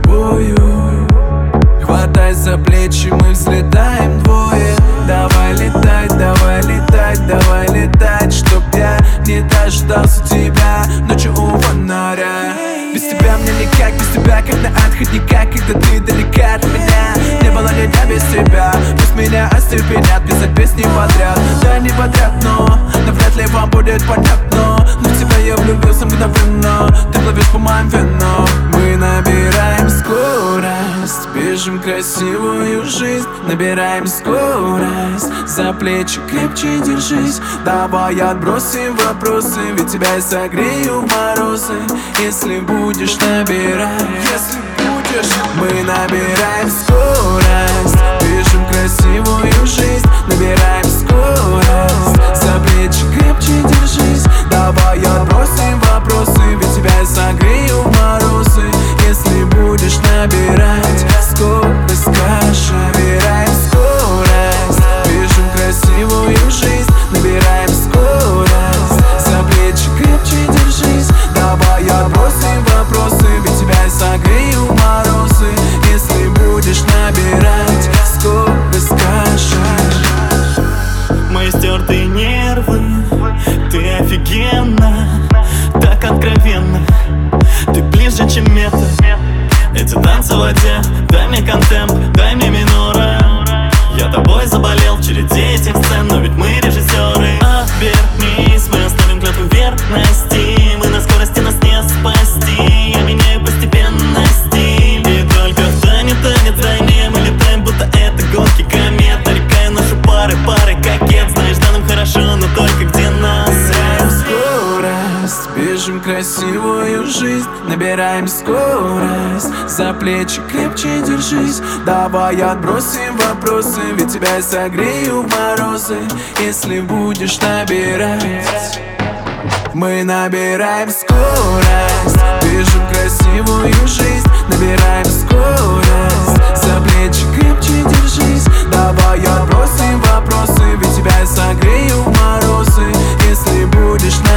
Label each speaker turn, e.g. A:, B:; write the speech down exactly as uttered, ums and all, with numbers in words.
A: тобою. Хватай за плечи, мы взлетаем двое. Давай летать, давай летать, давай летать, чтоб я не дождался тебя ночью у фонаря. Без тебя мне никак, без тебя как на отходника, когда ты далека от меня. Не было ли дня без тебя, пусть меня остепенят, писать песни подряд. Да не подряд, но навряд ли вам будет понятно. Но в тебя я влюбился мгновенно, ты плывешь по моим венам. Мы набираем скорость, бежим красивую жизнь. Набираем скорость, за плечи крепче держись. Давай отбросим вопросы, ведь тебя я согрею в морозы. Если будешь набирать, если будешь. Мы набираем скорость, бежим красивую жизнь. Набираем скорость, за плечи крепче держись. Давай отбросим вопросы, ведь тебя я согрею в морозы. Если будешь набирать скорость, скажи. Набираем скорость, бежим красивую жизнь. Набираем скорость, за плечи крепче держись. Давай отбросим вопросы, ведь тебя я согрею в морозы. Если будешь набирать скорость, скажи.
B: Мои стертые нервы, ты офигенно, так откровенно. Ты ближе, чем метр. Эти танцы в воде, дай мне контемп, дай мне минора. Я тобой заболел в череде этих сцен, но ведь мы режиссеры. Обернись, мы оставим клятву верности. Мы на скорости, нас не спасти. Я меняю постепенно стиль, и только в тайне, танец тайне мы летаем, будто это гонки комет. Нарекаю наши пары, пары кокет. Знаешь, да, нам хорошо, но только где нас.
A: Скорость, бежим красивую жизнь. Набираем скорость, за плечи крепче держись. Давай отбросим вопросы, ведь тебя я согрею в морозы. Если будешь набирать. Мы набираем скорость, бежим красивую жизнь. Набираем скорость, за плечи крепче держись. Давай отбросим вопросы, ведь тебя я согрею в морозы. Если будешь